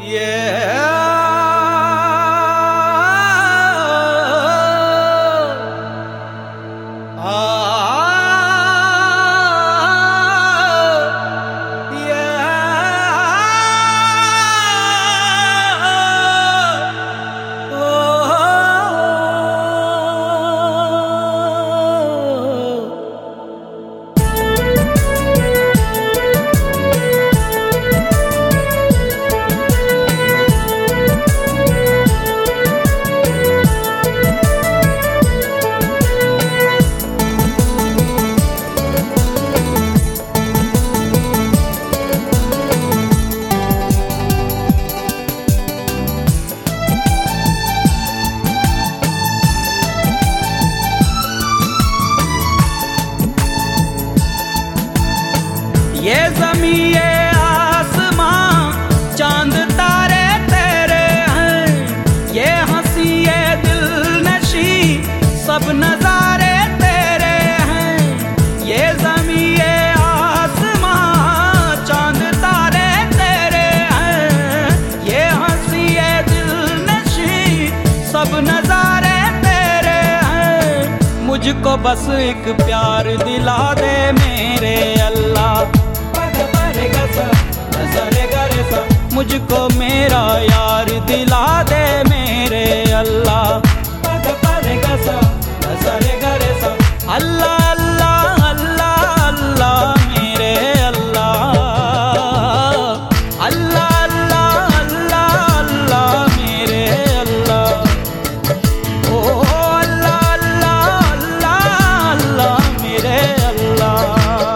Yeah. ये ज़मीं ये आसमां चांद तारे तेरे हैं, ये हंसी ये दिलनशी सब नज़ारे तेरे हैं। ये ज़मीं ये आसमां चांद तारे तेरे हैं, ये हंसी ये दिलनशी सब नज़ारे तेरे हैं। मुझको बस एक प्यार दिला दे मेरे अल्लाह, मुझको मेरा यार दिला दे मेरे अल्लाह। अल्लाह अल्लाह अल्लाह अल्लाह मेरे अल्लाह, अल्लाह अल्लाह अल्लाह अल्लाह मेरे अल्लाह। ओ अल्लाह अल्लाह अल्लाह अल्लाह मेरे अल्लाह।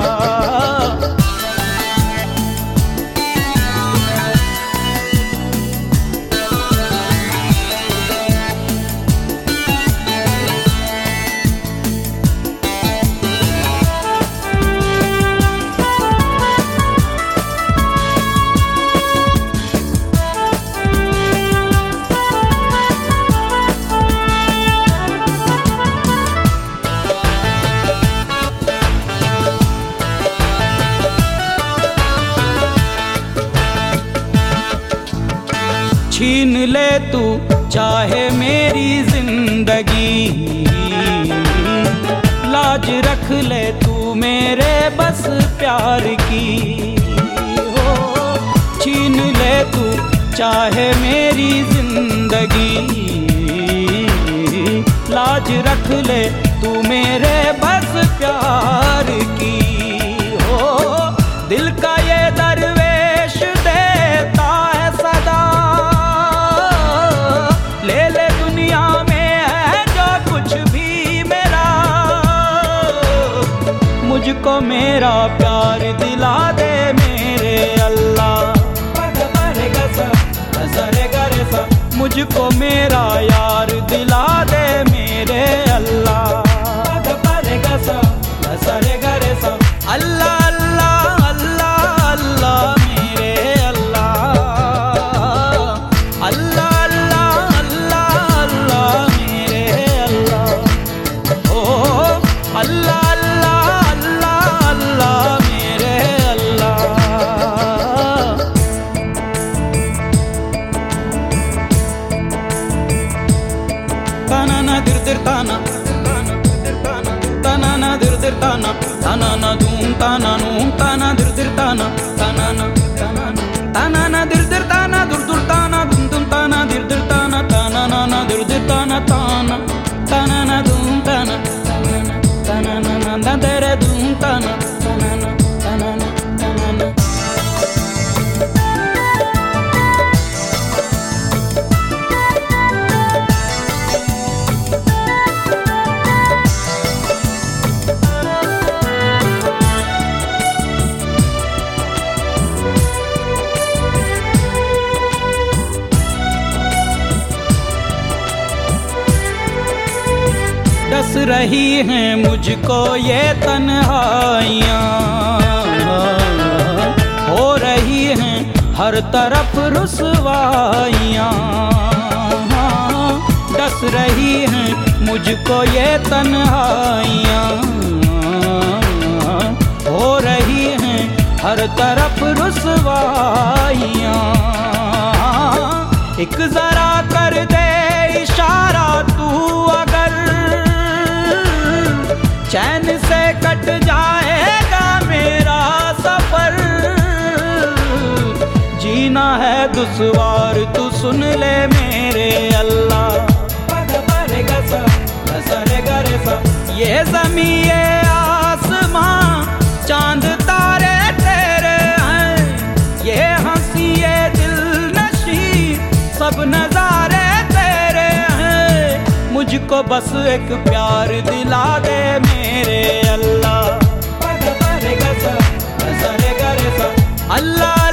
छीन ले तू चाहे मेरी जिंदगी, लाज रख ले तू मेरे बस प्यार की। हो छीन ले तू चाहे मेरी जिंदगी, लाज रख ले तू मेरे बस प्यार की। हो दिल का ये दरवेश देता है सदा, ले ले दुनिया में है जो कुछ भी मेरा। मुझको मेरा प्यार दिला दे मेरे अल्लाह, मुझको मेरा यार दिला दे मेरे अल्लाह। अल्लाह अल्लाह अल्लाह अल्लाह मेरे अल्लाह, अल्लाह अल्लाह अल्लाह अल्लाह मेरे अल्लाह। ओ अल्लाह अल्लाह अल्लाह अल्लाह मेरे अल्लाह। ताना ना दिर दिर ताना, ताना ना दिर दिर ताना, ताना ना धूम ताना नूम ताना दिर दिर ताना, ताना ना ताना ना दिर दिर ताना दुर दुर ताना दुम दुम ताना दिर दिर ताना, ताना ना ना दिर दिर ताना ताना, ताना ना धूम ताना, ताना ना ना तेरे धूम ताना, ताना ना ताना ना ताना ना। डस रही हैं मुझको ये तन्हाइयाँ, हो रही हैं हर तरफ रुसवाइयाँ। डस रही हैं मुझको ये तन्हाइयाँ, हो रही हैं हर तरफ रुसवाइयाँ। एक जरा कर दे इशारा तू अगर, चैन से कट जाएगा मेरा सफर। जीना है दुश्वार तू सुन ले मेरे अल्लाह। ये ज़मीं ये आसमां चांद तारे तेरे हैं, ये हंसी ये दिल नशी सब नजारे तेरे हैं। मुझको बस एक प्यार दिला दे मेरे अल्लाह। अल्लाह